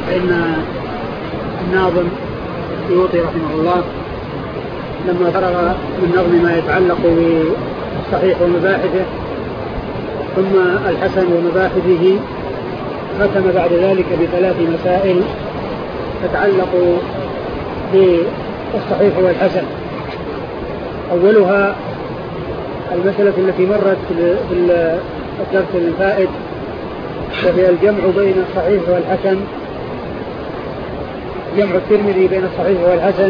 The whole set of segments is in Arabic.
فإن الناظم السيوطي رحمه الله لما فرغ من نظم ما يتعلق بالصحيح ومباحثه ثم الحسن ومباحثه ختم بعد ذلك بثلاث مسائل تتعلق بالصحيح والحسن. أولها المسألة التي مرت في الدرس الفائت، وهي الجمع بين الصحيح والحسن، جمع الترمذي بين الصحيح والحسن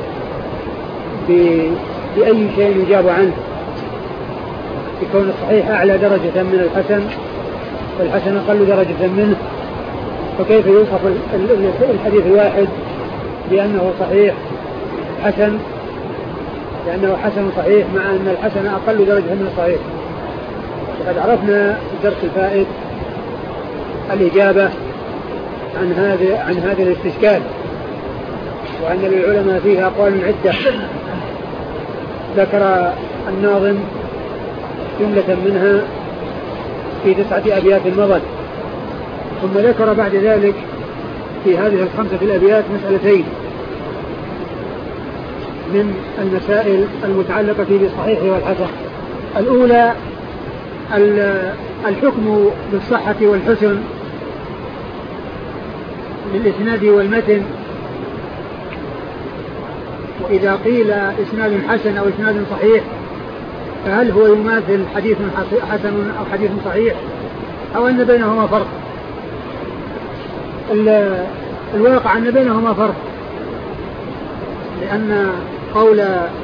بأي شيء يجاب عنه، يكون الصحيح أعلى درجة من الحسن والحسن أقل درجة منه، فكيف يوصف الحديث الواحد بأنه صحيح حسن، لأنه حسن صحيح مع أن الحسن أقل درجة من الصحيح. وقد عرفنا في الدرس الفائت الإجابة عن هذا الاستشكال، وأن للعلماء فيها أقوال عدة. ذكر الناظم جملة منها في 9 أبيات مضت، ثم ذكر بعد ذلك في هذه 5 الأبيات مسألتين من المسائل المتعلقة بالصحيح والحسن. الأولى الحكم بالصحة والحسن للإسناد والمتن، وإذا قيل إسناد حسن أو إسناد صحيح فهل هو يماثل حديث حسن أو حديث صحيح أو أن بينهما فرق؟ الواقع أن بينهما فرق، لأن قول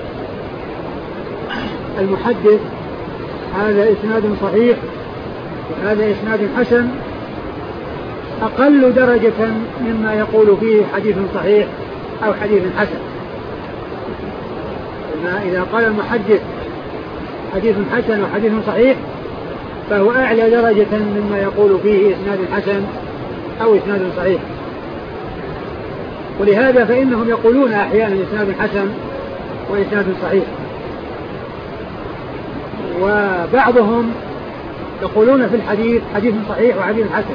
المحدث هذا إسناد صحيح وهذا إسناد حسن أقل درجة مما يقول فيه حديث صحيح أو حديث حسن. إذا قال المحدث حديث حسن وحديث صحيح فهو أعلى درجة مما يقول فيه إسناد حسن أو إسناد صحيح. ولهذا فإنهم يقولون أحيانا إسناد حسن وإسناد صحيح، وبعضهم يقولون في الحديث حديث صحيح وحديث حسن،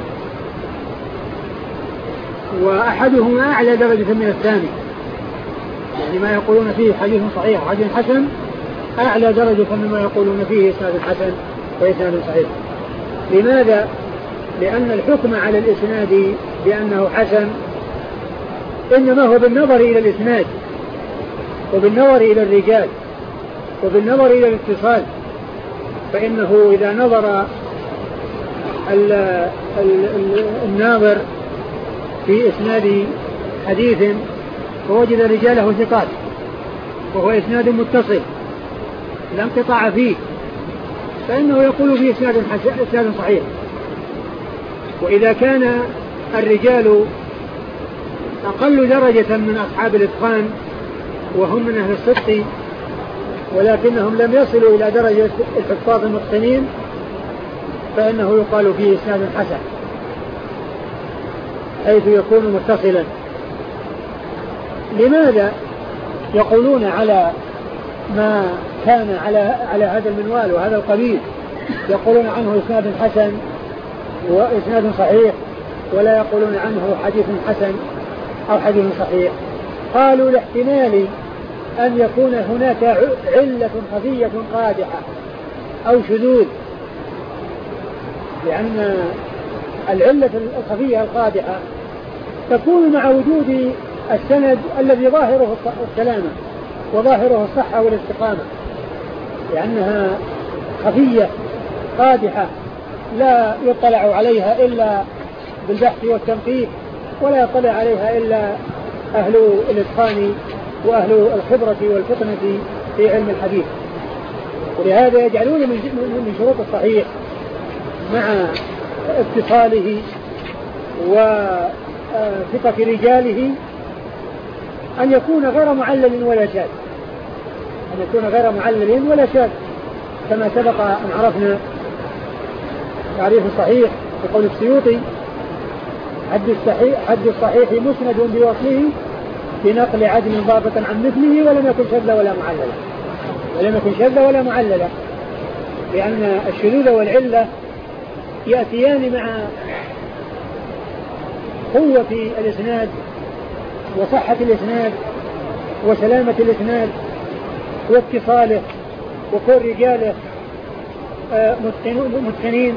وأحدهما أعلى درجة من الثاني، يعني ما يقولون فيه حديث صحيح وحديث حسن أعلى درجة مما يقولون فيه إسناد حسن وإسناد صحيح. لماذا؟ لأن الحكم على الإسناد بأنه حسن إنما هو بالنظر إلى الإسناد وبالنظر إلى الرجال وبالنظر إلى الاتصال. فإنه إذا نظر الناظر في إسناد حديث فوجد رجاله ثقات وهو إسناد متصل لا انقطاع فيه، فإنه يقول فيه إسناد صحيح. وإذا كان الرجال أقل درجة من أصحاب الإتقان وهم من أهل الصدق ولكنهم لم يصلوا إلى درجة الحفاظ المتقنين فإنه يقال فيه إسناد حسن حيث يكون متصلا. لماذا يقولون على ما كان على هذا المنوال وهذا القبيل يقولون عنه إسناد حسن وإسناد صحيح ولا يقولون عنه حديث حسن أو حديث صحيح؟ قالوا لاحتمال أن يكون هناك علة خفية قادحة أو شذوذ، لأن العلة الخفية القادحة تكون مع وجود السند الذي ظاهره السلامة وظاهره الصحة والاستقامة، لأنها خفية قادحة لا يطلع عليها إلا بالبحث والتنقيح ولا يطلع عليها إلا أهل الإتقان وأهل الخبرة والفطنة في علم الحديث. ولهذا يجعلون من شروط الصحيح مع اتصاله وثقة رجاله أن يكون غير معلل ولا شاذ، أن يكون غير معلل ولا شاذ، كما سبق أن عرفنا تعريف الصحيح بقول السيوطي: حد الصحيح مسند بوصله بنقل عدل ضابط عن مثله ولم يكن شذ ولا معللا، لأن الشذوذ والعلة يأتيان مع قوة الإسناد وصحة الإسناد وسلامة الإسناد واتصاله وكون رجاله متقنين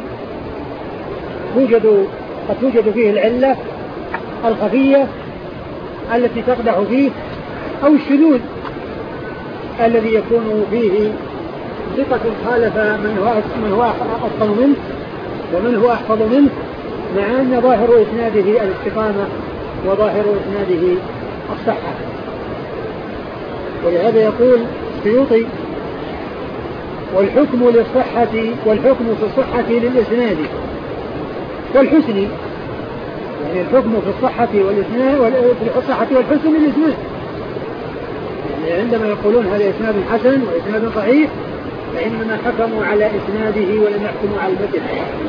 قد توجد فيه العلة الخفية التي تقدح فيه أو الشذوذ الذي يكون فيه ثقة خالف من هو أفضل منه ومن هو أحفظ منه، مع أن ظاهر إسناده الاستقامة وظاهر إسناده الصحة. ولهذا يقول السيوطي: والحكم في الصحة للإسناد والحسن، يعني الحكم في الصحة والإسناد في الصحة والحسن للإسناد، يعني عندما يقولون هذا إسناد حسن وإسناد صحيح فإنما حكموا على إسناده ولم يحكموا على المتن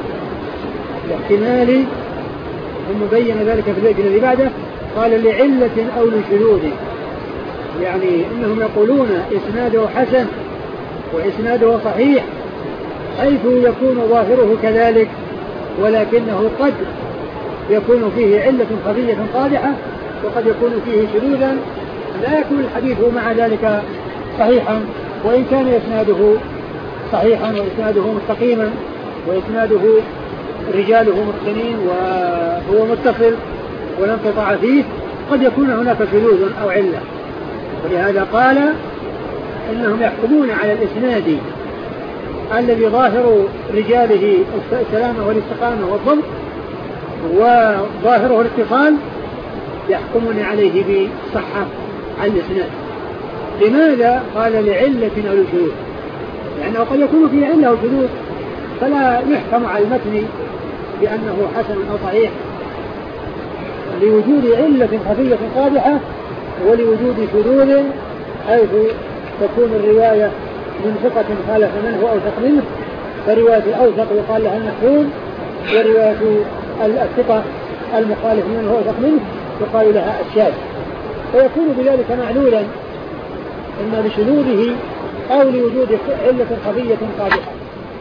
الاحتمالي. ثم بين ذلك في البيت الذي بعده قال: لعلة أو لشذوذ، يعني إنهم يقولون إسناده حسن وإسناده صحيح حيث يكون ظاهره كذلك، ولكنه قد يكون فيه علة خفية قادحة وقد يكون فيه شذوذا لا يكون الحديث مع ذلك صحيحا، وإن كان إسناده صحيحا وإسناده مستقيما وإسناده رجاله متقنين وهو متصل ولا انقطاع فيه، قد يكون هناك شذوذ أو علة. ولهذا قال إنهم يحكمون على الإسناد الذي ظاهر رجاله السلامة والاستقامة والضبط وظاهره الاتصال، يحكمون عليه بصحة على الإسناد. لماذا؟ قال: لعلة أو لشذوذ، لأنه قد يكون فيه علة وشذوذ فلا يحكم على المتن بأنه حسن أو صحيح، لوجود علة خفية قادحة ولوجود شذوذ حيث تكون الرواية من ثقة خالف من هو أوثق منه، فرواية الأوثق يقال لها المحفوظ، ورواية الثقة المخالف من هو أوثق منه يقال لها الشاذ، فيكون بذلك معلولا إما لشذوذه أو لوجود علة خفية قادحة.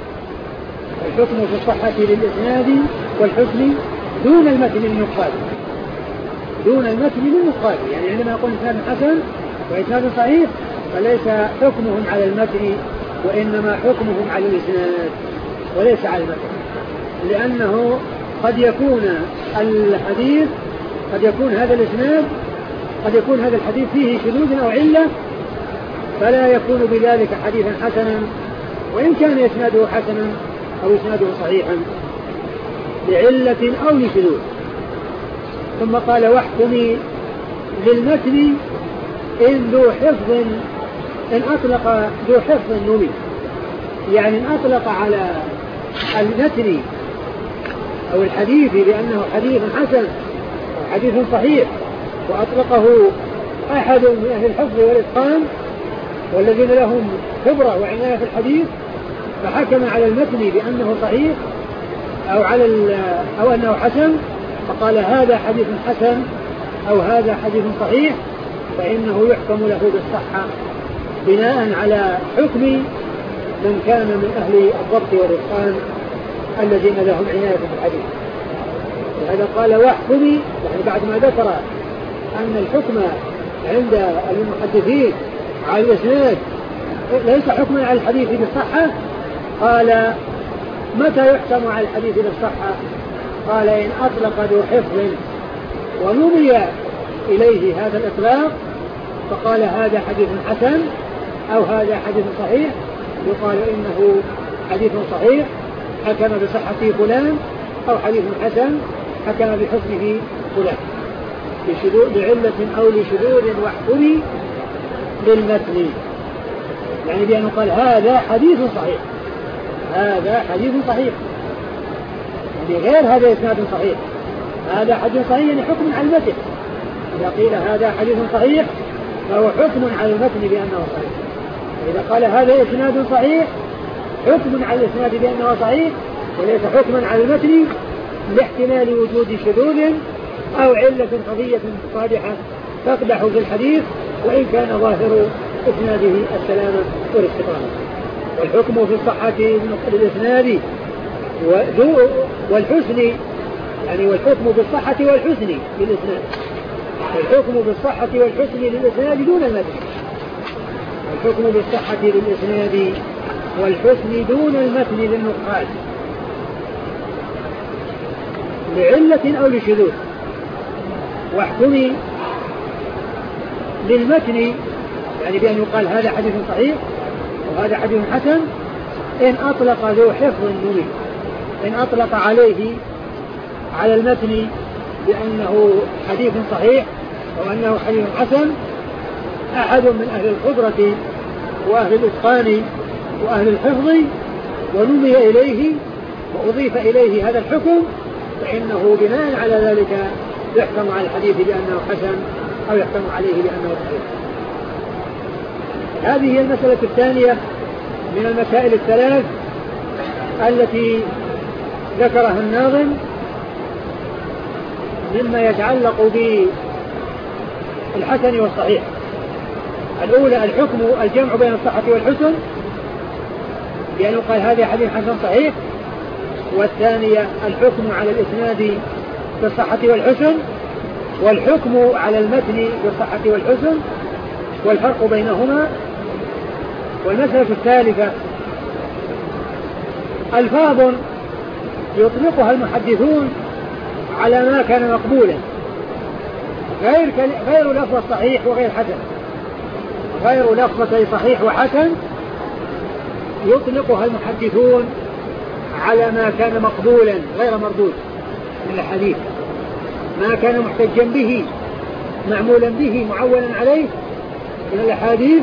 الحكم في الصحة للإسناد والحسن دون المتن المقال، دون المتن المقال، يعني عندما يقول إسناد حسن وإسناد صحيح فليس حكمهم على المتن وإنما حكمهم على الإسناد وليس على المتن، لأنه قد يكون الحديث قد يكون هذا الإسناد قد يكون هذا الحديث فيه شذوذ أو علة فلا يكون بذلك حديثا حسنا وإن كان إسناده حسنا أو إسناده صحيحا لعلة أو لشذوذ. ثم قال: واحكمي للمتن إن ذو حفظ، إن أطلق ذو حفظ نمي، يعني إن أطلق على المتن أو الحديث بأنه حديث حسن أو حديث صحيح وأطلقه أحد من أهل الحفظ والإتقان والذين لهم خبرة وعناية في الحديث فحكم على المتن بأنه صحيح أو أنه حسن، فقال هذا حديث حسن أو هذا حديث صحيح، فإنه يحكم له بالصحة بناء على حكم من كان من أهل الضبط والإتقان الذين لهم عناية في الحديث. وهذا قال: واحكمي، يعني بعد ما ذكر أن الحكم عند المحدثين على الإسناد ليس حكما على الحديث بالصحة، قال: متى يحكم على الحديث بالصحة؟ قال: إن أطلق ذو حفظ ونمي إليه هذا الإطلاق فقال هذا حديث حسن أو هذا حديث صحيح، يقال إنه حديث صحيح حكم بصحته فلان، أو حديث حسن حكم بحسنه فلان، بعلة أو لشذوذ واحكمي للمتن، يعني بأنه قال هذا حديث صحيح، هذا حديث صحيح، يعني غير هذا إسناد صحيح، هذا حديث صحيح يعني حكم على المتن. إذا قيل هذا حديث صحيح فهو حكم على المتن بأنه صحيح، إذا قال هذا إسناد صحيح حكم على الإسناد بأنه صحيح وليس حكما على المتن لاحتمال وجود شذوذ أو علة خفية قادحة تقدح في الحديث وإن كان ظاهر إسناده السلامة والاستقامة. والحكم في الصحة للإسناد والحسن يعني والحكم بالصحة والحسن للإسناد، الحكم بالصحة والحسن للإسناد دون المتن، الحكم بالصحة للإسناد والحسن دون المتن للنقاد لعلة أو لشذوذ. واحكمي للمتن يعني بأن يقال هذا حديث صحيح وهذا حديث حسن إن أطلق ذو حفظ نوي، إن أطلق عليه على المتن بأنه حديث صحيح وأنه حديث حسن أحد من أهل الخبرة وأهل الإتقان وأهل الحفظ ونمي إليه وأضيف إليه هذا الحكم، فإنه بناء على ذلك يحكم على الحديث بأنه حسن أو يحكم عليه بأنه صحيح. هذه هي المسألة الثانية من المسائل الثلاث التي ذكرها الناظم مما يتعلق بالحسن والصحيح. الأولى الحكم الجمع بين الصحة والحسن بأن يقال هذا حديث حسن صحيح، والثانية الحكم على الإسناد بالصحة والحسن، والحكم على المتن بالصحة والحسن والفرق بينهما. والمسألة الثالثة ألفاظ يطلقها المحدثون على ما كان مقبولا غير لفظ صحيح وغير حسن، غير لفظة صحيح وحسن يطلقها المحدثون على ما كان مقبولا غير مردود من الحديث، ما كان محتجا به معمولا به معولا عليه من الأحاديث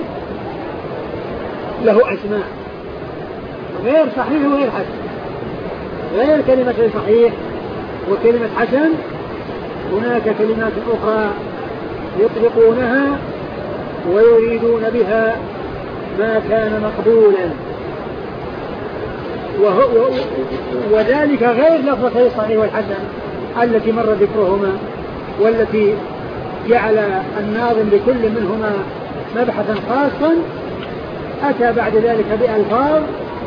له أسماء غير صحيح وغير حسن، غير كلمة صحيح وكلمة حسن هناك كلمات أخرى يطلقونها ويريدون بها ما كان مقبولا، وذلك غير لفظة الصحيح والحسن التي مر ذكرهما والتي جعل الناظم لكل منهما مبحثا خاصا. أتى بعد ذلك بألفاظ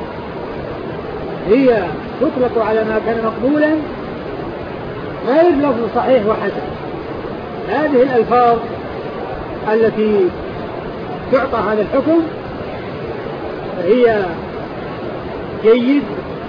هي تطلق على ما كان مقبولا غير لفظ صحيح وحسن. هذه الألفاظ التي تعطى هذا الحكم هي جيد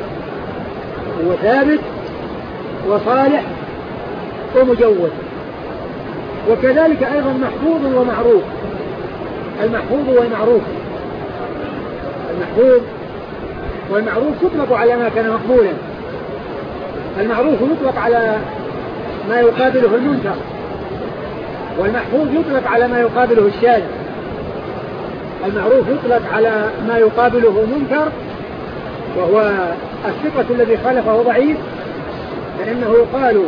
وثابت وصالح ومجود، وكذلك أيضا محفوظ ومعروف. المحفوظ والمعروف، المحفوظ والمعروف تطلق على ما كان مقبولا. المعروف يطلق على ما يقابله المنكر، والمحفوظ يطلق على ما يقابله الشاذ. المعروف يطلق على ما يقابله منكر وهو الثقة الذي خالفه ضعيف، فإنه يقال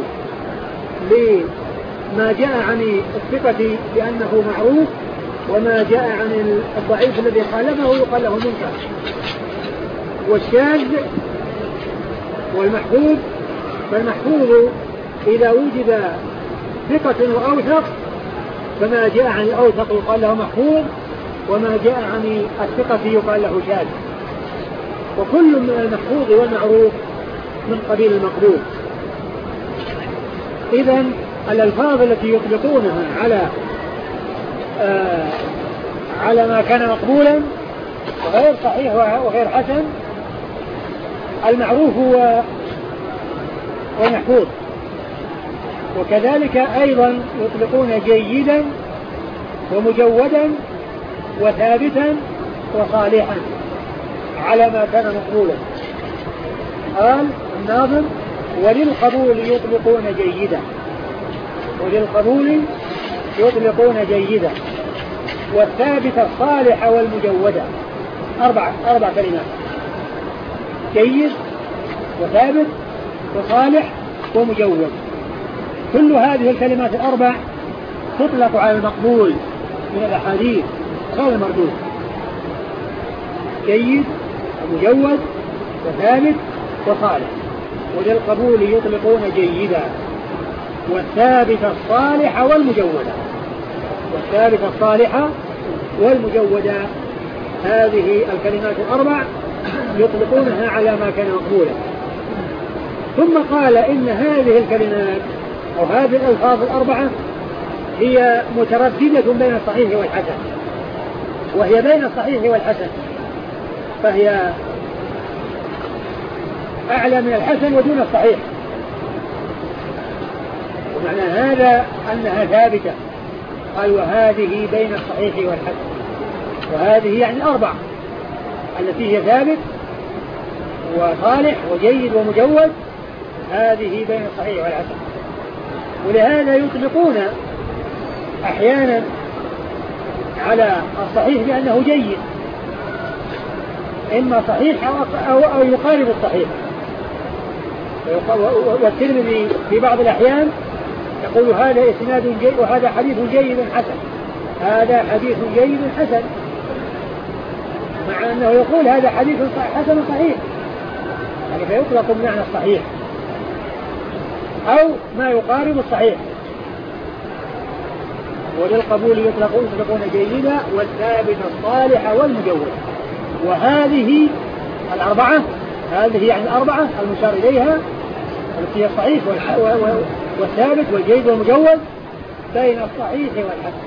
لما جاء عن الثقة بأنه معروف، وما جاء عن الضعيف الذي خالفه يقال له منكر. والشاذ والمحفوظ، فالمحفوظ إذا وجد ثقة وأوثق فما جاء عن الأوثق يقال له محفوظ، وما جاء عن الثقة يقال له شاذ. وكل من المحفوظ والمعروف من قبيل المقبول. إذن الألفاظ التي يطلقونها على ما كان مقبولا وغير صحيح وغير حسن المعروف والمحفوظ، وكذلك أيضا يطلقون جيدا ومجودا وثابتا وصالحا على ما كان مقبولا. قال الناظم وللقبول يطلقون جيدا، وللقبول يطلقون جيدا، والثابت الصالح والمجودة. أربع كلمات: جيد وثابت وصالح ومجود. كل هذه الكلمات الأربع تطلق على المقبول من الأحاديث غير المردود: جيد ومجود وثابت وصالح. وللقبول يطلقون جيدا والثابت الصالح والمجودة، والثابت الصالح والمجودة. هذه الكلمات الأربع يطلقونها على ما كان مقبولا. ثم قال إن هذه الكلمات أو هذه الألفاظ الأربعة هي مترددة بين الصحيح والحسن، وهي بين الصحيح والحسن، فهي أعلى من الحسن ودون الصحيح. ومعنى هذا أنها ثابتة. قال وهذه بين الصحيح والحسن، وهذه يعني أربعة التي هي ثابت وصالح وجيد ومجود، هذه بين الصحيح والحسن. ولهذا يطلقون أحيانا على الصحيح بأنه جيد، إما صحيح أو يقارب الصحيح. والترمذي في بعض الأحيان يقول هذا إسناد جيد وهذا حديث جيد حسن، هذا حديث جيد حسن، مع أنه يقول هذا حديث حسن صحيح، يعني فيطلق بمعنى الصحيح أو ما يقارب الصحيح. وللقبول يطلقون جيدا والثابت الصالح والمجود. وهذه الأربعة، هذه يعني الأربعة المشار إليها التي هي الصحيح والثابت والجيد والمجود بين الصحيح والحسن،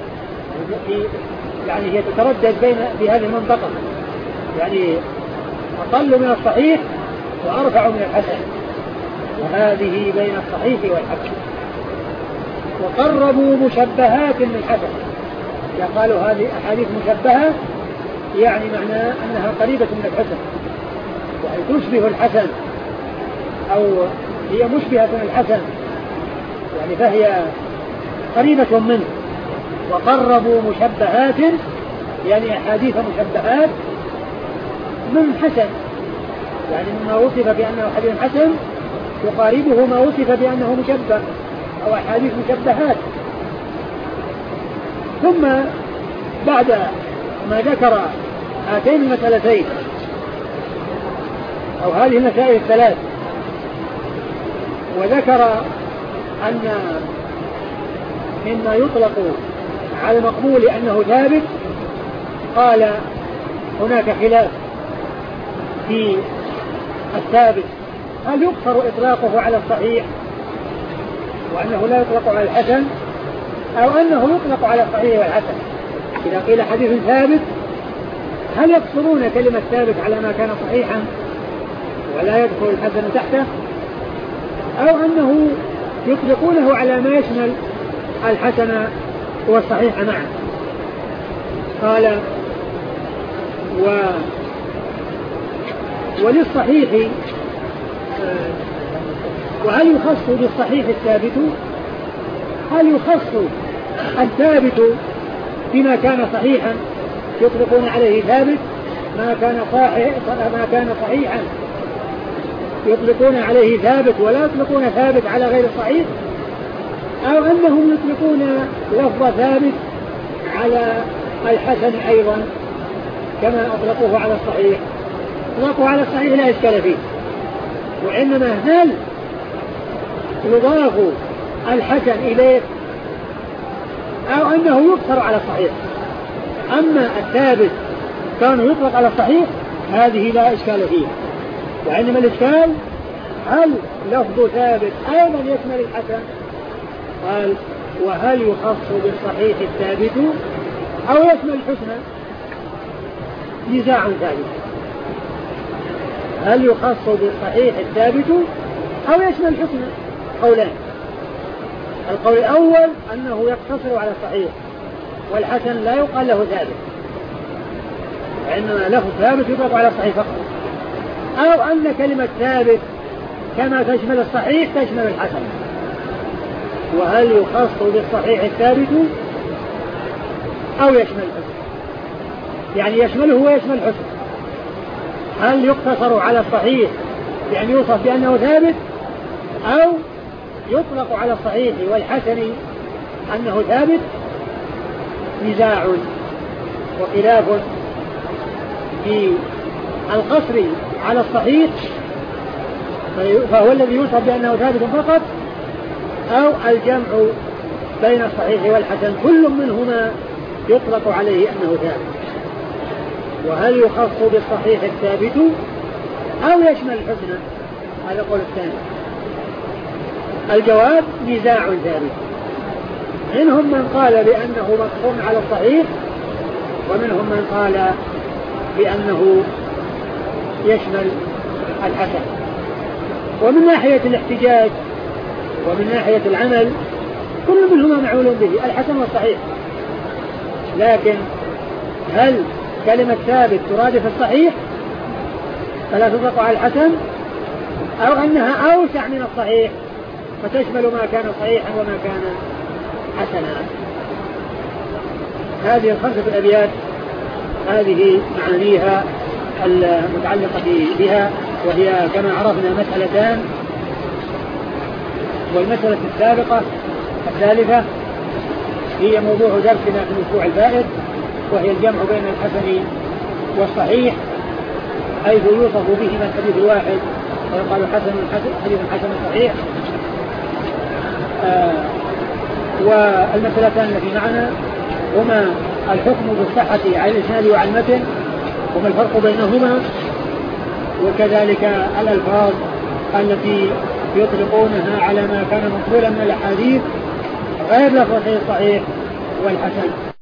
يعني هي تتردد في هذه المنطقة، يعني أقل من الصحيح وأرفع من الحسن، وهذه بين الصحيح والحسن. وقربوا مشبهات من حسن، قالوا هذه أحاديث مشبهة، يعني معناه أنها قريبة من الحسن، يعني تشبه الحسن أو هي مشبهة من الحسن، يعني فهي قريبة منه. وقربوا مشبهات يعني أحاديث مشبهات من حسن، يعني مما وصف بأنه حديث حسن يقاربه ما وصف بأنه مشبه أو أحاديث مشبهات. ثم بعد ما ذكر هاتين المسألتين أو هذه المسائل الثلاث، وذكر أن مما يطلق على المقبول أنه ثابت، قال هناك خلاف في الثابت، هل يقصر إطلاقه على الصحيح وأنه لا يطلق على الحسن، أو أنه يطلق على الصحيح والحسن؟ إذا قيل حديث ثابت هل يقصرون كلمة ثابت على ما كان صحيحا ولا يدخل الحسن تحته، أو أنه يطلقونه على ما يشمل الحسن والصحيح معا؟ قال وللصحيح وهل يخص بالصحيح الثابت؟ هل يخص الثابت بما كان صحيحا يطلقون عليه ثابت، ما كان صحيحا يطلقون عليه ثابت ولا يطلقون ثابت على غير الصحيح، أو أنهم يطلقون لفظ ثابت على الحسن أيضا كما أطلقوه على الصحيح؟ أطلقوه على الصحيح لا إشكال فيه، وإنما هل يضاف الحسن إليه أو أنه يقصر على الصحيح؟ أما الثابت كان يطلق على الصحيح هذه لا إشكال فيها، وإنما الإشكال هل لفظ ثابت أيضا يشمل الحسن؟ قال وهل يخص بالصحيح الثابت أو يشمل الحسن؟ نزاع ثالث، هل يخص بالصحيح الثابت أو يشمل الحسن؟ قولان. القول الأول أنه يقتصر على الصحيح والحسن لا يقال له ثابت، وإنما له ثابت يطلق على الصحيح فقط، أو أن كلمة ثابت كما تشمل الصحيح تشمل الحسن. وهل يخص بالصحيح الثابت أو يشمل الحسن؟ يعني يشمله ويشمل الحسن. هل يقتصر على الصحيح بأن يوصف بأنه ثابت، أو يطلق على الصحيح والحسن أنه ثابت؟ نزاع وخلاف في القصر على الصحيح فهو الذي يوصف بأنه ثابت فقط، أو الجمع بين الصحيح والحسن كل منهما يطلق عليه أنه ثابت. وهل يخص بالصحيح الثابت أو يشمل الحسن؟ هذا قول الثاني. الجواب نزاع ذلك، منهم من قال بأنه مقصور على الصحيح، ومنهم من قال بأنه يشمل الحسن. ومن ناحية الاحتجاج ومن ناحية العمل كل منهما معول به، الحسن والصحيح، لكن هل كلمة ثابت ترادف الصحيح فلا تطلق على الحسن، أو أنها أوسع من الصحيح فتشمل ما كان صحيحا وما كان حسنا؟ هذه الخمسة الأبيات هذه معانيها المتعلقة بها، وهي كما عرفنا مسألتان. والمسألة السابقة الثالثة هي موضوع درسنا في الأسبوع الفائت، وهي الجمع بين الحسن والصحيح، حيث يوصف بهما الحديث الواحد ويقال حديث حسن صحيح. والمسألتان التي معنا هما الحكم بالصحة على الإسناد وعلى المتن وما الفرق بينهما، وكذلك الألفاظ التي يطلقونها على ما كان مقبولا من الأحاديث غير لفظ الصحيح والحسن.